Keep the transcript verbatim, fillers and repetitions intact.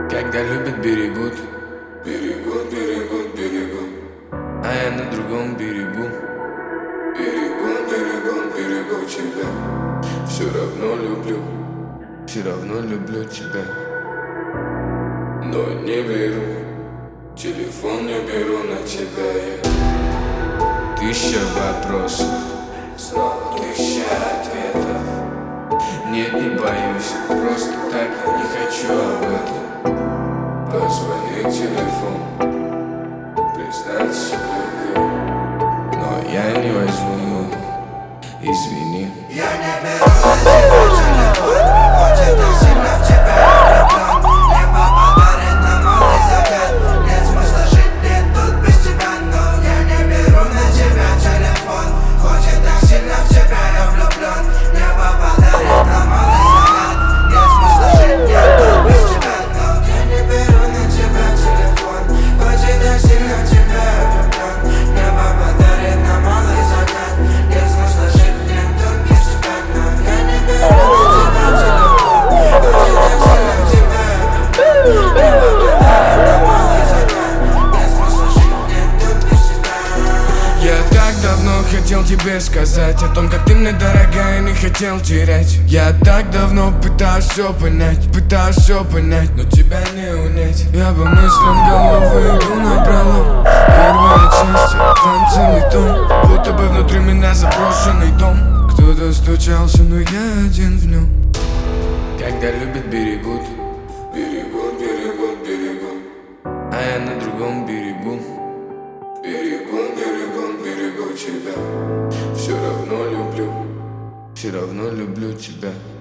Когда любят, берегут, Берегут, берегут, берегут. а я на другом берегу. Берегу, берегу, берегу тебя. Все равно люблю, Все равно люблю тебя. но не беру. Телефон не беру на тебя я. Тысяча вопросов, Снова тысяча ответов. нет, не боюсь, просто так я не хочу об этом. Позвони телефон, признаться в любви. Но я не возьму, извини. Я не беру на себя телефон, хочет так сильно в тебя влюблен. Небо подарит нам малый закат, нет смысла жить мне тут без тебя. Но я не беру на тебя телефон, хочет так сильно в тебя я влюблен. Небо подарит нам малый закат, нет смысла жить мне тут без тебя. Но я не беру на тебя телефон, хочет так сильно в тебя я влюблен. Небо подарит нам малый закат, нет смысла жить мне тут без тебя. Но я не беру на тебя телефон, хочет так сильно в тебя я влюблен. Небо подарит нам малый закат, нет смысла жить мне тут без тебя. Я так давно хотел тебе сказать о том, как ты мне дорогая, не хотел терять. Я так давно пытаюсь все понять, пытаюсь все понять, но тебя не унять. Я по мыслям головы иду напролом. Первая часть, а там целый том, будто бы внутри меня заброшенный дом. Кто-то стучался, но я один в нем. Когда любят, берегут, Берегут, берегут, берегут. а я на другом берегу. Берегу, берегу, берегу тебя. Все равно люблю, Все равно люблю тебя.